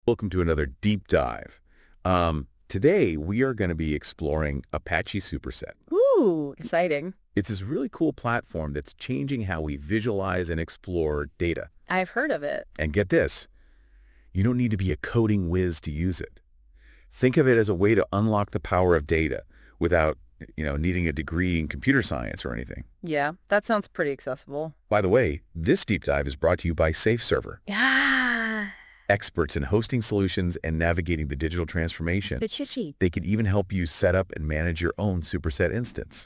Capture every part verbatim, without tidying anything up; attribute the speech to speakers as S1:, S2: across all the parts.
S1: Welcome to another deep dive. Um, today, we are going to be exploring Apache Superset.
S2: Ooh, exciting.
S1: It's this really cool platform that's changing how we visualize and explore data.
S2: I've heard of it.
S1: And get this, you don't need to be a coding whiz to use it. Think of it as a way to unlock the power of data without, you know, needing a degree in computer science or anything.
S2: Yeah, that sounds pretty accessible.
S1: By the way, this deep dive is brought to you by SafeServer,
S2: Yeah.
S1: experts in hosting solutions and navigating the digital transformation.
S2: Chichi.
S1: They can even help you set up and manage your own Superset instance.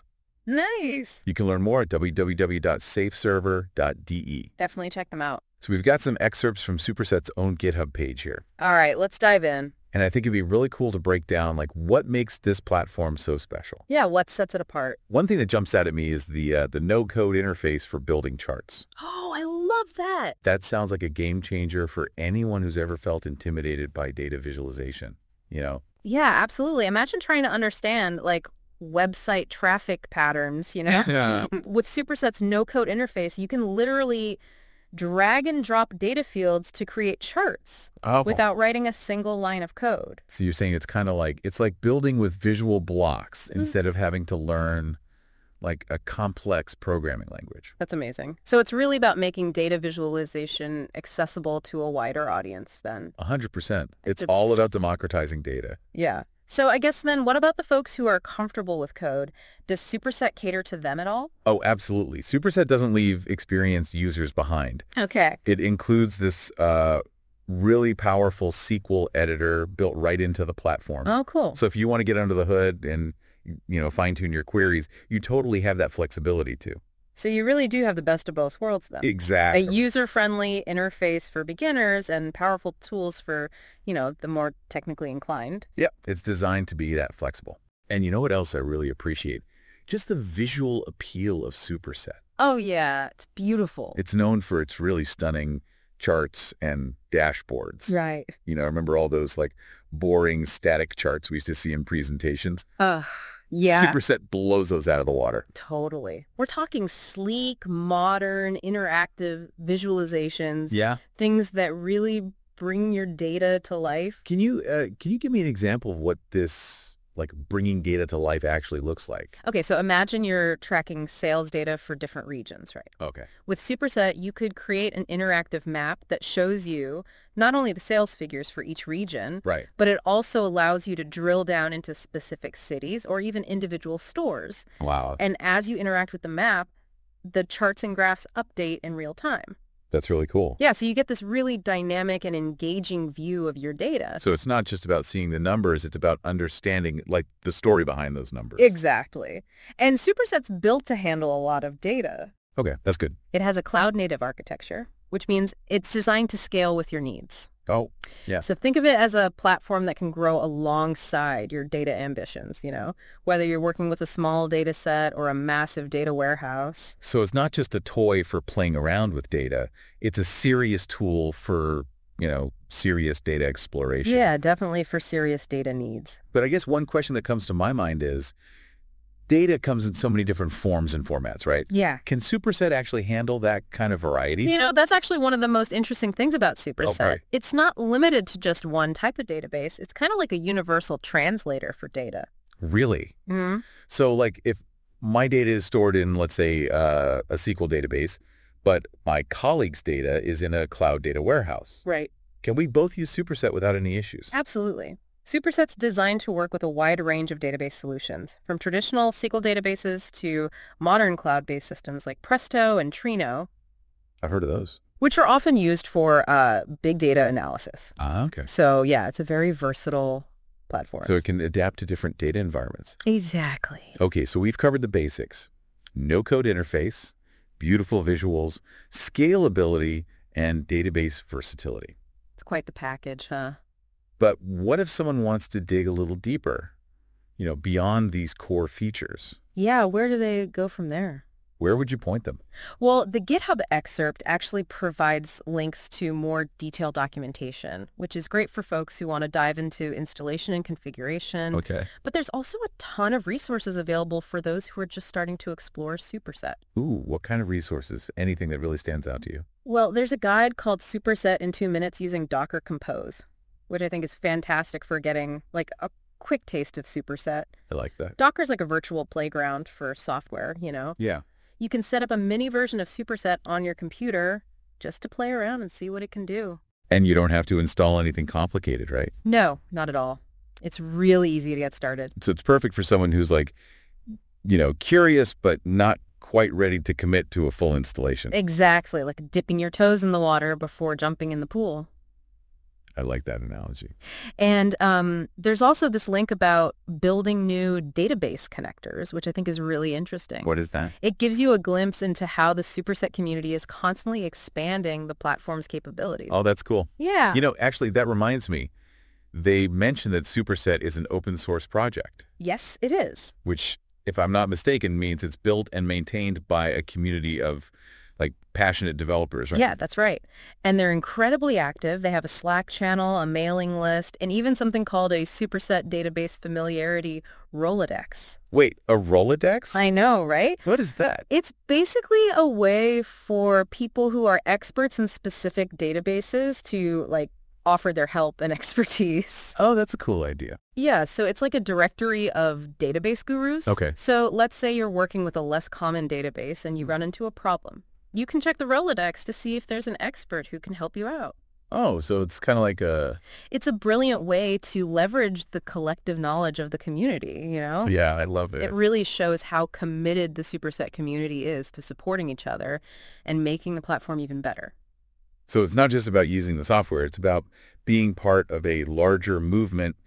S2: Nice.
S1: You can learn more at w w w dot safe server dot d e.
S2: Definitely check them out.
S1: So we've got some excerpts from Superset's own GitHub page here.
S2: All right, let's dive in.
S1: And I think it'd be really cool to break down like what makes this platform so special.
S2: Yeah, what sets it apart?
S1: One thing that jumps out at me is the uh, the no-code interface for building charts.
S2: Oh, I love that.
S1: That sounds like a game changer for anyone who's ever felt intimidated by data visualization, you know?
S2: Yeah, absolutely. Imagine trying to understand like website traffic patterns, you know?
S1: Yeah.
S2: With Superset's no-code interface, you can literally drag and drop data fields to create charts
S1: Oh.
S2: without writing a single line of code.
S1: So you're saying it's kind of like, it's like building with visual blocks
S2: Mm.
S1: instead of having to learn like a complex programming language.
S2: That's amazing. So it's really about making data visualization accessible to a wider audience then.
S1: A hundred percent. It's
S2: It's-
S1: all about democratizing data.
S2: Yeah. So I guess then what about the folks who are comfortable with code? Does Superset cater to them at all?
S1: Oh, absolutely. Superset doesn't leave experienced users behind.
S2: Okay.
S1: It includes this uh, really powerful S Q L editor built right into the platform.
S2: Oh, cool.
S1: So if you want to get under the hood and, you know, fine tune your queries, you totally have that flexibility too.
S2: So you really do have the best of both worlds then. A
S1: Exactly.
S2: user-friendly interface for beginners and powerful tools for, you know, the more technically inclined.
S1: Yep. It's designed to be that flexible. And you know what else I really appreciate? Just the visual appeal of Superset.
S2: Oh, yeah. It's beautiful.
S1: It's known for its really stunning charts and dashboards.
S2: Right.
S1: You know, remember all those like boring static charts we used to see in presentations?
S2: Ugh. Yeah.
S1: Superset blows those out of the water.
S2: Totally. We're talking sleek, modern, interactive visualizations.
S1: Yeah.
S2: Things that really bring your data to life.
S1: Can you uh, can you give me an example of what this like bringing data to life actually looks like?
S2: Okay, so imagine you're tracking sales data for different regions, right?
S1: Okay.
S2: With Superset, you could create an interactive map that shows you not only the sales figures for each region,
S1: Right.
S2: but it also allows you to drill down into specific cities or even individual stores.
S1: Wow.
S2: And as you interact with the map, the charts and graphs update in real time.
S1: That's really cool.
S2: Yeah, so you get this really dynamic and engaging view of your data.
S1: So it's not just about seeing the numbers, it's about understanding like the story behind those numbers.
S2: Exactly. And Superset's built to handle a lot of data.
S1: Okay, that's good.
S2: It has a cloud-native architecture, which means it's designed to scale with your needs.
S1: Oh, yeah.
S2: So think of it as a platform that can grow alongside your data ambitions, you know, whether you're working with a small data set or a massive data warehouse.
S1: So it's not just a toy for playing around with data. It's a serious tool for, you know, serious data exploration.
S2: Yeah, definitely for serious data needs.
S1: But I guess one question that comes to my mind is, data comes in so many different forms and formats, right?
S2: Yeah.
S1: Can Superset actually handle that kind of variety?
S2: You know, that's actually one of the most interesting things about Superset.
S1: right.
S2: It's not limited to just one type of database. It's kind of like a universal translator for data.
S1: Really?
S2: Mm-hmm.
S1: So like if my data is stored in, let's say, uh, a S Q L database, but my colleague's data is in a cloud data warehouse,
S2: Right.
S1: can we both use Superset without any issues?
S2: Absolutely. Superset's designed to work with a wide range of database solutions, from traditional S Q L databases to modern cloud-based systems like Presto and Trino,
S1: I've heard of those.
S2: which are often used for uh, big data analysis.
S1: Ah, okay.
S2: So yeah, it's a very versatile platform.
S1: So it can adapt to different data environments.
S2: Exactly.
S1: Okay, so we've covered the basics. No-code interface, beautiful visuals, scalability, and database versatility.
S2: It's quite the package, huh?
S1: But what if someone wants to dig a little deeper, you know, beyond these core features?
S2: Yeah, where do they go from there?
S1: Where would you point them?
S2: Well, the GitHub excerpt actually provides links to more detailed documentation, which is great for folks who want to dive into installation and configuration.
S1: Okay.
S2: But there's also a ton of resources available for those who are just starting to explore Superset.
S1: Ooh, what kind of resources? Anything that really stands out to you?
S2: Well, there's a guide called Superset in two minutes using Docker Compose. which I think is fantastic for getting like a quick taste of Superset.
S1: I like that.
S2: Docker's like a virtual playground for software, you know?
S1: Yeah.
S2: You can set up a mini version of Superset on your computer just to play around and see what it can do.
S1: And you don't have to install anything complicated, right?
S2: No, not at all. It's really easy to get started.
S1: So it's perfect for someone who's like, you know, curious but not quite ready to commit to a full installation.
S2: Exactly, like dipping your toes in the water before jumping in the pool.
S1: I like that analogy.
S2: And um, there's also this link about building new database connectors, which I think is really interesting.
S1: What is that?
S2: It gives you a glimpse into how the Superset community is constantly expanding the platform's capabilities.
S1: Oh, that's cool.
S2: Yeah.
S1: You know, actually, that reminds me. They mentioned that Superset is an open source project.
S2: Yes, it is.
S1: Which, if I'm not mistaken, means it's built and maintained by a community of like passionate developers, right?
S2: Yeah, that's right. And they're incredibly active. They have a Slack channel, a mailing list, and even something called a Superset Database Familiarity Rolodex.
S1: Wait, a Rolodex?
S2: I know, right?
S1: What is that?
S2: It's basically a way for people who are experts in specific databases to like offer their help and expertise.
S1: Oh, that's a cool idea.
S2: Yeah, so it's like a directory of database gurus.
S1: Okay.
S2: So let's say you're working with a less common database and you run into a problem. You can check the Rolodex to see if there's an expert who can help you out.
S1: Oh, so it's kind of like a...
S2: It's a brilliant way to leverage the collective knowledge of the community, you know?
S1: Yeah, I love it.
S2: It really shows how committed the Superset community is to supporting each other and making the platform even better.
S1: So it's not just about using the software. It's about being part of a larger movement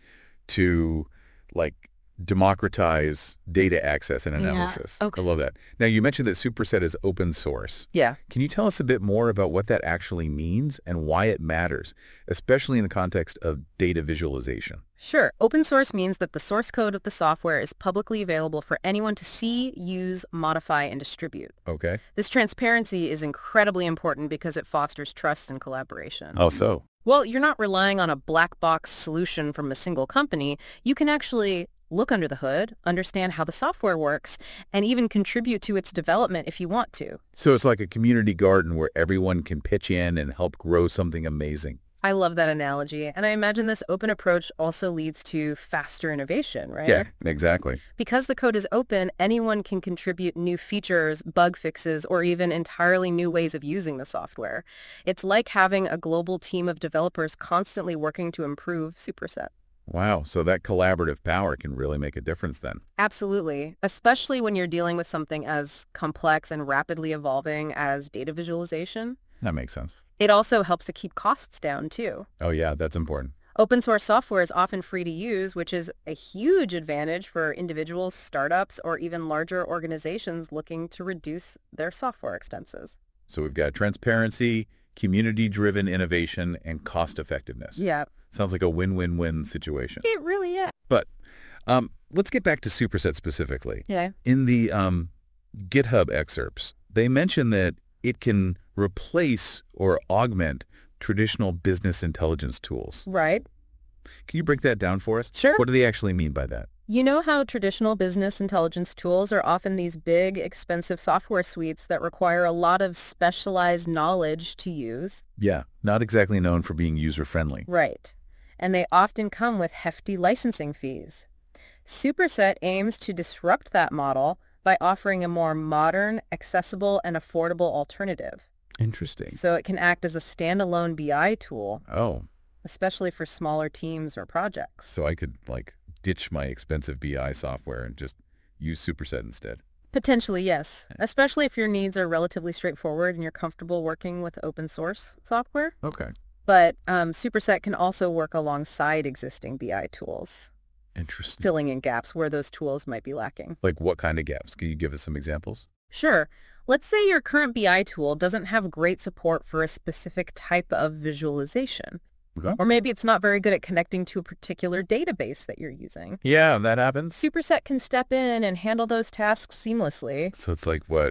S1: to, like, democratize data access and analysis.
S2: Yeah. Okay.
S1: I love that. Now, you mentioned that Superset is open source.
S2: Yeah.
S1: Can you tell us a bit more about what that actually means and why it matters, especially in the context of data visualization?
S2: Sure. Open source means that the source code of the software is publicly available for anyone to see, use, modify, and distribute.
S1: Okay.
S2: This transparency is incredibly important because it fosters trust and collaboration.
S1: How so?
S2: Well, you're not relying on a black box solution from a single company. You can actually look under the hood, understand how the software works, and even contribute to its development if you want to.
S1: So it's like a community garden where everyone can pitch in and help grow something amazing.
S2: I love that analogy, and I imagine this open approach also leads to faster innovation, right?
S1: Yeah, exactly.
S2: Because the code is open, anyone can contribute new features, bug fixes, or even entirely new ways of using the software. It's like having a global team of developers constantly working to improve Superset.
S1: Wow, so that collaborative power can really make a difference then.
S2: Absolutely, especially when you're dealing with something as complex and rapidly evolving as data visualization.
S1: That makes sense.
S2: It also helps to keep costs down, too.
S1: Oh, yeah, that's important.
S2: Open source software is often free to use, which is a huge advantage for individuals, startups, or even larger organizations looking to reduce their software expenses.
S1: So we've got transparency, community-driven innovation, and cost-effectiveness.
S2: Yeah.
S1: Sounds like a win-win-win situation.
S2: It really is.
S1: But um, let's get back to Superset specifically.
S2: Yeah.
S1: In the um, GitHub excerpts, they mention that it can replace or augment traditional business intelligence tools.
S2: Right.
S1: Can you break that down for us?
S2: Sure.
S1: What do they actually mean by that?
S2: You know how traditional business intelligence tools are often these big, expensive software suites that require a lot of specialized knowledge to use?
S1: Yeah, not exactly known for being user-friendly.
S2: Right. And they often come with hefty licensing fees. Superset aims to disrupt that model by offering a more modern, accessible, and affordable alternative.
S1: Interesting.
S2: So it can act as a standalone B I tool,
S1: Oh,
S2: especially for smaller teams or projects.
S1: so I could, like, ditch my expensive B I software and just use Superset instead.
S2: Potentially, yes, especially if your needs are relatively straightforward and you're comfortable working with open source software.
S1: Okay.
S2: But um, Superset can also work alongside existing B I tools,
S1: Interesting.
S2: filling in gaps where those tools might be lacking.
S1: Like what kind of gaps? Can you give us some examples?
S2: Sure. Let's say your current B I tool doesn't have great support for a specific type of visualization.
S1: Okay.
S2: Or maybe it's not very good at connecting to a particular database that you're using.
S1: Yeah, that happens.
S2: Superset can step in and handle those tasks seamlessly.
S1: So it's like what?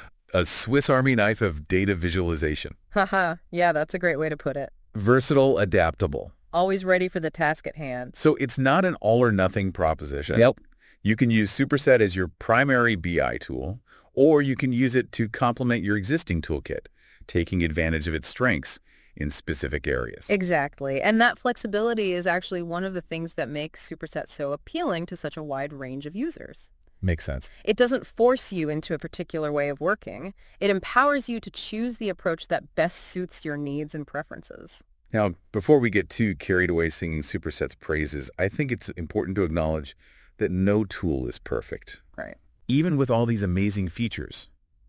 S1: A Swiss Army knife of data visualization.
S2: Haha, yeah, that's a great way to put it.
S1: Versatile, adaptable.
S2: Always ready for the task at hand.
S1: So it's not an all or nothing proposition.
S2: Yep.
S1: You can use Superset as your primary B I tool, or you can use it to complement your existing toolkit, taking advantage of its strengths. in specific areas.
S2: Exactly. And that flexibility is actually one of the things that makes Superset so appealing to such a wide range of users.
S1: Makes sense.
S2: It doesn't force you into a particular way of working. It empowers you to choose the approach that best suits your needs and preferences.
S1: Now, before we get too carried away singing Superset's praises, I think it's important to acknowledge that no tool is perfect.
S2: Right.
S1: Even with all these amazing features.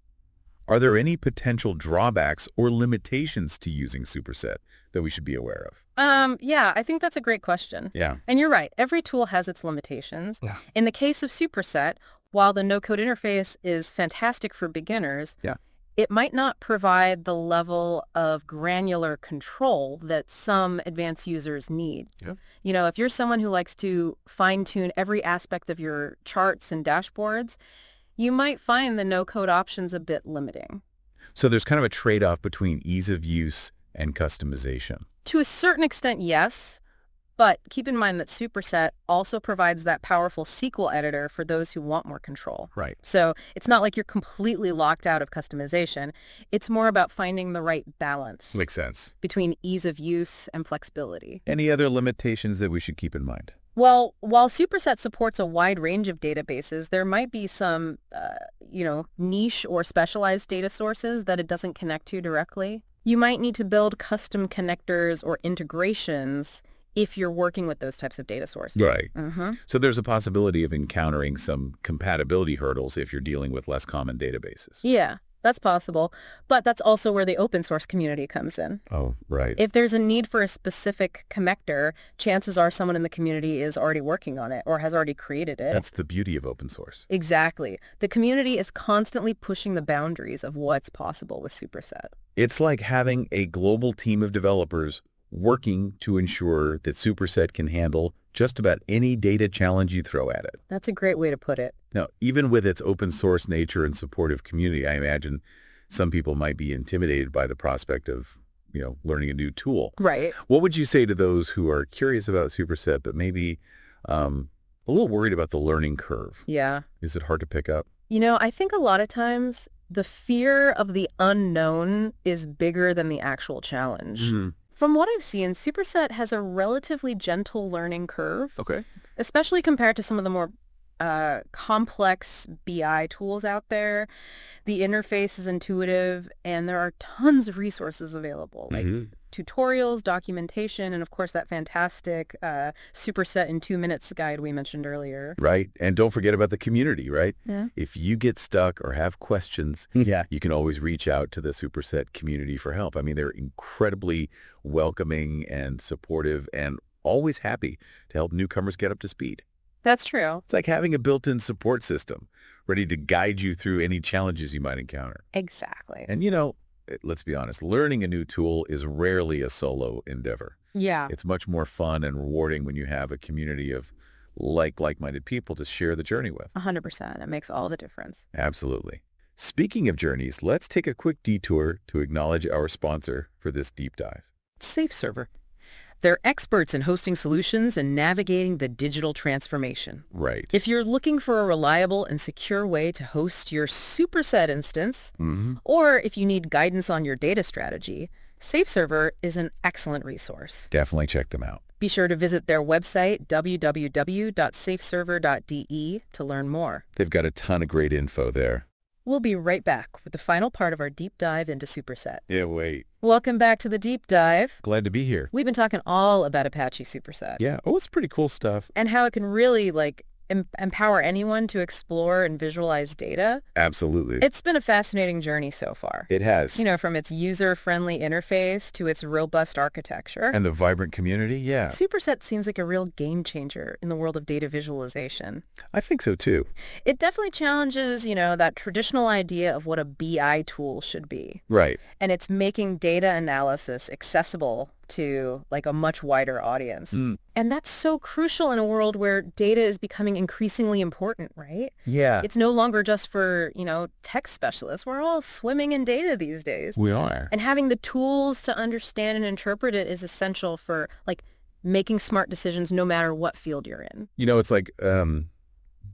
S1: Are there any potential drawbacks or limitations to using Superset that we should be aware of?
S2: Um, yeah, I think that's a great question.
S1: Yeah.
S2: And you're right. Every tool has its limitations.
S1: Yeah.
S2: In the case of Superset, while the no-code interface is fantastic for beginners,
S1: Yeah.
S2: it might not provide the level of granular control that some advanced users need.
S1: Yeah.
S2: You know, if you're someone who likes to fine-tune every aspect of your charts and dashboards, you might find the no-code options a bit limiting.
S1: So there's kind of a trade-off between ease of use and customization.
S2: To a certain extent, yes. But keep in mind that Superset also provides that powerful S Q L editor for those who want more control.
S1: Right.
S2: So it's not like you're completely locked out of customization. It's more about finding the right balance
S1: Makes sense.
S2: between ease of use and flexibility.
S1: Any other limitations that we should keep in mind?
S2: Well, while Superset supports a wide range of databases, there might be some, uh, you know, niche or specialized data sources that it doesn't connect to directly. You might need to build custom connectors or integrations if you're working with those types of data sources.
S1: Right.
S2: Mm-hmm.
S1: So there's a possibility of encountering some compatibility hurdles if you're dealing with less common databases.
S2: Yeah, that's possible. But that's also where the open source community comes in.
S1: Oh, right.
S2: If there's a need for a specific connector, chances are someone in the community is already working on it or has already created it.
S1: That's the beauty of open source.
S2: Exactly. The community is constantly pushing the boundaries of what's possible with Superset.
S1: It's like having a global team of developers working to ensure that Superset can handle just about any data challenge you throw at it.
S2: That's a great way to put it.
S1: Now, even with its open source nature and supportive community, I imagine some people might be intimidated by the prospect of, you know, learning a new tool.
S2: Right.
S1: What would you say to those who are curious about Superset but maybe um, a little worried about the learning curve?
S2: Yeah.
S1: Is it hard to pick up?
S2: You know, I think a lot of times the fear of the unknown is bigger than the actual challenge.
S1: Mm-hmm.
S2: From what I've seen, Superset has a relatively gentle learning curve,
S1: Okay.
S2: especially compared to some of the more uh, complex B I tools out there. The interface is intuitive, and there are tons of resources available, like
S1: Mhm.
S2: tutorials, documentation, and of course that fantastic uh, Superset in two minutes guide we mentioned earlier.
S1: Right. And don't forget about the community, right?
S2: Yeah.
S1: If you get stuck or have questions,
S3: Yeah.
S1: you can always reach out to the Superset community for help. I mean, they're incredibly welcoming and supportive and always happy to help newcomers get up to speed.
S2: That's true.
S1: It's like having a built-in support system ready to guide you through any challenges you might encounter.
S2: Exactly.
S1: And, you know, let's be honest, learning a new tool is rarely a solo endeavor.
S2: Yeah.
S1: It's much more fun and rewarding when you have a community of like like-minded people to share the journey with.
S2: one hundred percent. It makes all the difference.
S1: Absolutely. Speaking of journeys, let's take a quick detour to acknowledge our sponsor for this deep dive.
S3: SafeServer. They're experts in hosting solutions and navigating the digital transformation.
S1: Right.
S3: If you're looking for a reliable and secure way to host your Superset instance,
S1: Mm-hmm.
S3: or if you need guidance on your data strategy, SafeServer is an excellent resource.
S1: Definitely check them out.
S3: Be sure to visit their website, w w w dot safeserver dot d e, to learn more.
S1: They've got a ton of great info there.
S3: We'll be right back with the final part of our deep dive into Superset.
S1: Yeah, wait.
S3: Welcome back to the deep dive.
S1: Glad to be here.
S3: We've been talking all about Apache Superset
S1: Yeah. Oh, it's pretty cool stuff.
S3: and how it can really like em- empower anyone to explore and visualize data.
S1: Absolutely.
S3: It's been a fascinating journey so far.
S1: It has.
S3: You know, from its user-friendly interface to its robust architecture.
S1: And the vibrant community, yeah.
S3: Superset seems like a real game changer in the world of data visualization.
S1: I think so too.
S3: It definitely challenges, you know, that traditional idea of what a B I tool should be.
S1: Right.
S3: And it's making data analysis accessible to like a much wider audience.
S1: Mm.
S3: And that's so crucial in a world where data is becoming increasingly important, right?
S1: Yeah.
S3: It's no longer just for, you know, tech specialists. We're all swimming in data these days.
S1: We are.
S3: And having the tools to understand and interpret it is essential for like making smart decisions no matter what field you're in.
S1: You know, it's like um,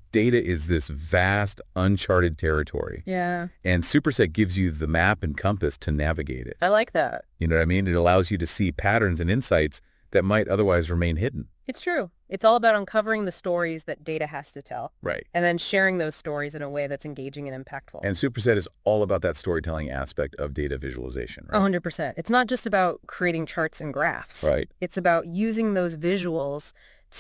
S1: Data is this vast, uncharted territory,
S2: Yeah,
S1: and Superset gives you the map and compass to navigate it.
S2: I like that.
S1: You know what I mean? It allows you to see patterns and insights that might otherwise remain hidden.
S2: It's true. It's all about uncovering the stories that data has to tell,
S1: Right.
S2: and then sharing those stories in a way that's engaging and impactful.
S1: And Superset is all about that storytelling aspect of data visualization, right?
S2: one hundred percent. It's not just about creating charts and graphs.
S1: Right.
S2: It's about using those visuals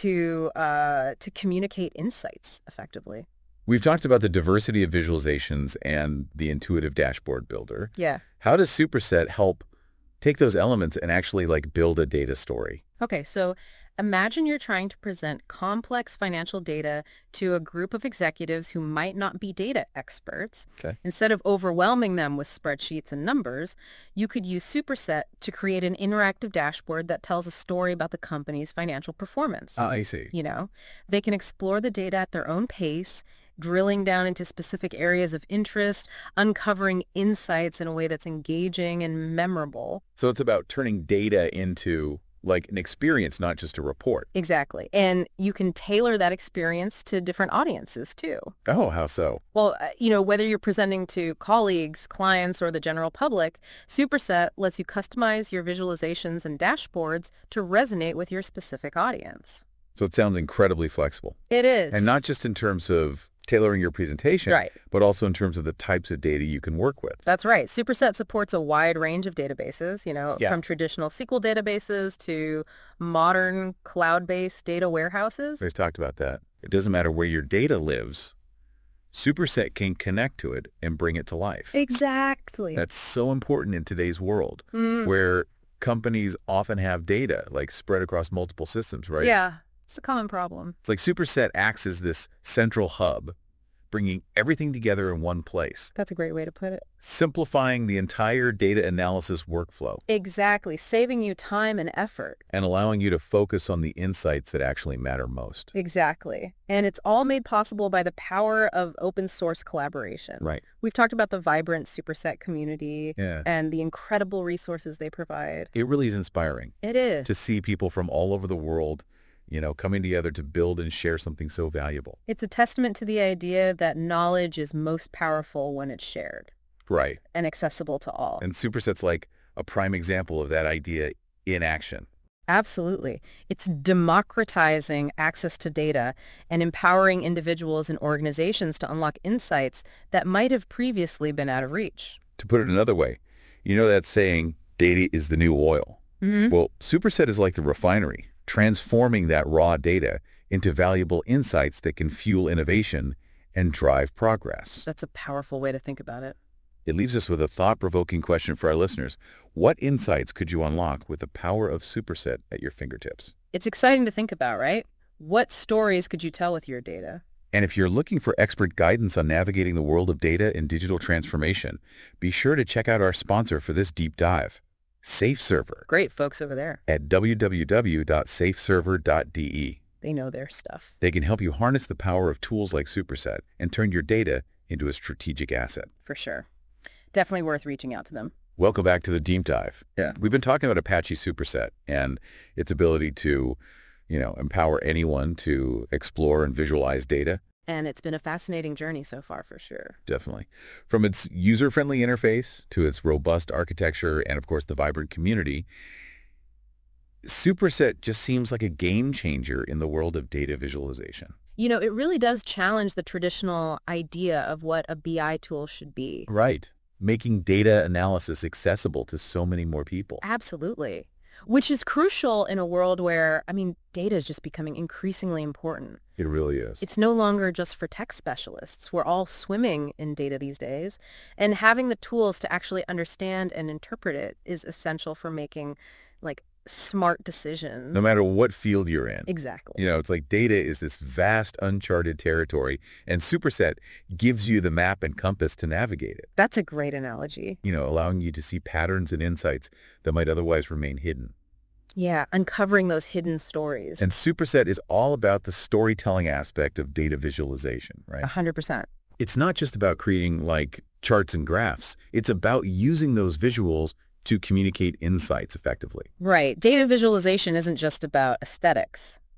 S2: to uh, to communicate insights effectively.
S1: We've talked about the diversity of visualizations and the intuitive dashboard builder.
S2: Yeah.
S1: How does Superset help take those elements and actually like build a data story?
S2: Okay, so imagine you're trying to present complex financial data to a group of executives who might not be data experts.
S1: Okay.
S2: Instead of overwhelming them with spreadsheets and numbers, you could use Superset to create an interactive dashboard that tells a story about the company's financial performance.
S1: I see.
S2: You know, they can explore the data at their own pace, drilling down into specific areas of interest, uncovering insights in a way that's engaging and memorable.
S1: So it's about turning data into like an experience, not just a report.
S2: Exactly. And you can tailor that experience to different audiences too.
S1: Oh, how so?
S2: Well, uh, you know, whether you're presenting to colleagues, clients, or the general public, Superset lets you customize your visualizations and dashboards to resonate with your specific audience.
S1: So it sounds incredibly flexible.
S2: It is.
S1: And not just in terms of tailoring your presentation,
S2: Right.
S1: but also in terms of the types of data you can work with.
S2: That's right. Superset supports a wide range of databases, you know,
S1: Yeah.
S2: from traditional S Q L databases to modern cloud-based data warehouses.
S1: We've talked about that. It doesn't matter where your data lives. Superset can connect to it and bring it to life.
S2: Exactly.
S1: That's so important in today's world,
S2: Mm,
S1: where companies often have data like spread across multiple systems, right?
S2: Yeah, it's a common problem.
S1: It's like Superset acts as this central hub, bringing everything together in one place,
S2: That's a great way to put it.
S1: simplifying the entire data analysis workflow
S2: Exactly. Saving you time and effort.
S1: and allowing you to focus on the insights that actually matter most.
S2: Exactly. And it's all made possible by the power of open source collaboration.
S1: Right.
S2: We've talked about the vibrant Superset community
S1: Yeah.
S2: and the incredible resources they provide.
S1: It really is inspiring
S2: It is.
S1: to see people from all over the world, you know, coming together to build and share something so valuable.
S2: It's a testament to the idea that knowledge is most powerful when it's shared
S1: Right.
S2: and accessible to all.
S1: And Superset's like a prime example of that idea in action.
S2: Absolutely. It's democratizing access to data and empowering individuals and organizations to unlock insights that might have previously been out of reach.
S1: To put it another way, you know that saying, data is the new oil.
S2: Mm-hmm.
S1: Well, Superset is like the refinery, transforming that raw data into valuable insights that can fuel innovation and drive progress.
S2: That's a powerful way to think about it.
S1: It leaves us with a thought-provoking question for our listeners. What insights could you unlock with the power of Superset at your fingertips?
S2: It's exciting to think about, right? What stories could you tell with your data?
S1: And if you're looking for expert guidance on navigating the world of data and digital transformation, be sure to check out our sponsor for this deep dive, SafeServer,
S2: Great folks over there.
S1: at w w w dot safe server dot d e.
S2: They know their stuff.
S1: They can help you harness the power of tools like Superset and turn your data into a strategic asset.
S2: For sure. Definitely worth reaching out to them.
S1: Welcome back to the Deep Dive.
S3: Yeah.
S1: We've been talking about Apache Superset and its ability to, you know, empower anyone to explore and visualize data.
S2: And it's been a fascinating journey so far, for sure.
S1: Definitely. From its user-friendly interface to its robust architecture and, of course, the vibrant community, Superset just seems like a game changer in the world of data visualization.
S2: You know, it really does challenge the traditional idea of what a B I tool should be.
S1: Right. Making data analysis accessible to so many more people.
S2: Absolutely. Which is crucial in a world where, I mean, data is just becoming increasingly important.
S1: It really is.
S2: It's no longer just for tech specialists. We're all swimming in data these days. And having the tools to actually understand and interpret it is essential for making, like, smart decisions.
S1: No matter what field you're in.
S2: Exactly.
S1: You know, it's like data is this vast, uncharted territory, and Superset gives you the map and compass to navigate it,
S2: That's a great analogy.
S1: you know, allowing you to see patterns and insights that might otherwise remain hidden.
S2: Yeah, uncovering those hidden stories.
S1: And Superset is all about the storytelling aspect of data visualization, right?
S2: one hundred percent.
S1: It's not just about creating, like, charts and graphs. It's about using those visuals to communicate insights effectively.
S2: Right. Data visualization isn't just about aesthetics.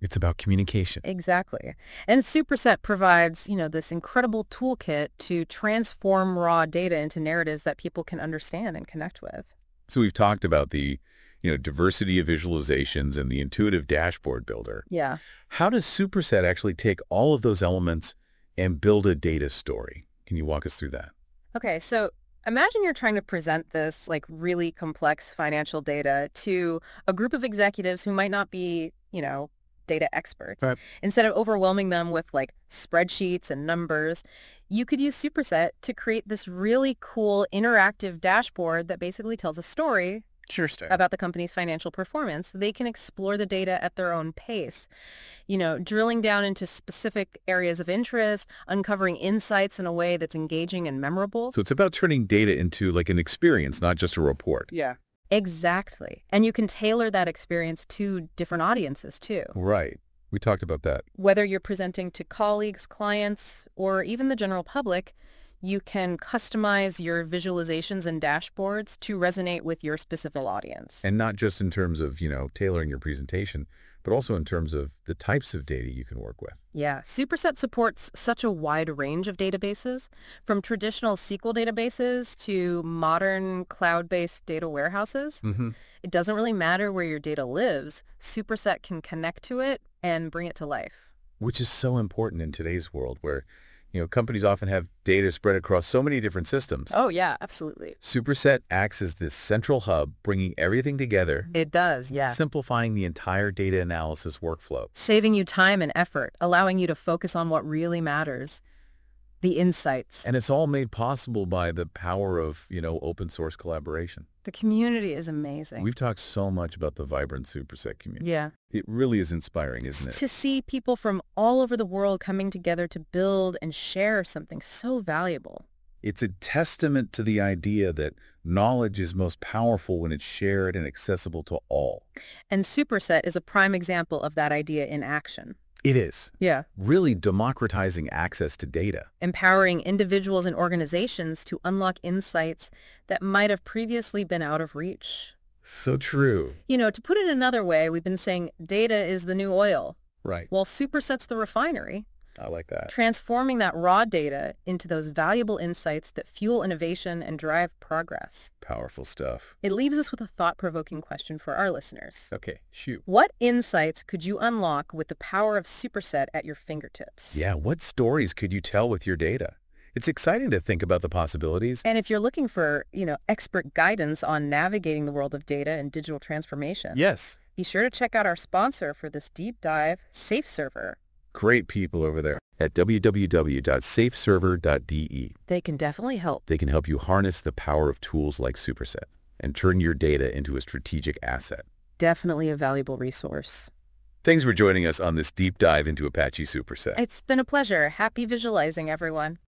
S1: It's about communication.
S2: Exactly. And Superset provides, you know, this incredible toolkit to transform raw data into narratives that people can understand and connect with.
S1: So we've talked about the, you know, diversity of visualizations and the intuitive dashboard builder.
S2: Yeah.
S1: How does Superset actually take all of those elements and build a data story? Can you walk us through that?
S2: Okay, so imagine you're trying to present this like really complex financial data to a group of executives who might not be, you know, data experts.
S1: Right.
S2: Instead of overwhelming them with like spreadsheets and numbers, you could use Superset to create this really cool interactive dashboard that basically tells a story
S1: Sure, Star.
S2: about the company's financial performance. They can explore the data at their own pace, you know, drilling down into specific areas of interest, uncovering insights in a way that's engaging and memorable.
S1: So it's about turning data into like an experience, not just a report.
S2: Yeah. Exactly. And you can tailor that experience to different audiences too.
S1: Right. We talked about that.
S2: Whether you're presenting to colleagues, clients, or even the general public, you can customize your visualizations and dashboards to resonate with your specific audience.
S1: And not just in terms of, you know, tailoring your presentation, but also in terms of the types of data you can work with.
S2: Yeah, Superset supports such a wide range of databases, from traditional S Q L databases to modern cloud-based data warehouses.
S1: Mm-hmm.
S2: It doesn't really matter where your data lives. Superset can connect to it and bring it to life.
S1: Which is so important in today's world where, you know, companies often have data spread across so many different systems.
S2: Oh, yeah, absolutely.
S1: Superset acts as this central hub, bringing everything together,
S2: It does, yeah.
S1: simplifying the entire data analysis workflow.
S2: Saving you time and effort, allowing you to focus on what really matters, the insights.
S1: And it's all made possible by the power of, you know, open source collaboration.
S2: The community is amazing.
S1: We've talked so much about the vibrant Superset community.
S2: Yeah.
S1: It really is inspiring, isn't it?
S2: To see people from all over the world coming together to build and share something so valuable.
S1: It's a testament to the idea that knowledge is most powerful when it's shared and accessible to all.
S2: And Superset is a prime example of that idea in action.
S1: It is.
S2: Yeah.
S1: Really democratizing access to data.
S2: Empowering individuals and organizations to unlock insights that might have previously been out of reach.
S1: So true.
S2: You know, to put it another way, we've been saying data is the new oil.
S1: Right.
S2: Well, Superset's the refinery,
S1: I like that.
S2: transforming that raw data into those valuable insights that fuel innovation and drive progress.
S1: Powerful stuff.
S2: It leaves us with a thought-provoking question for our listeners.
S1: Okay, shoot.
S2: What insights could you unlock with the power of Superset at your fingertips?
S1: Yeah, what stories could you tell with your data? It's exciting to think about the possibilities.
S2: And if you're looking for, you know, expert guidance on navigating the world of data and digital transformation,
S1: Yes.
S2: be sure to check out our sponsor for this deep dive, SafeServer.
S1: Great people over there at w w w dot safe server dot d e.
S2: They can definitely help.
S1: They can help you harness the power of tools like Superset and turn your data into a strategic asset.
S2: Definitely a valuable resource.
S1: Thanks for joining us on this deep dive into Apache Superset.
S2: It's been a pleasure. Happy visualizing, everyone.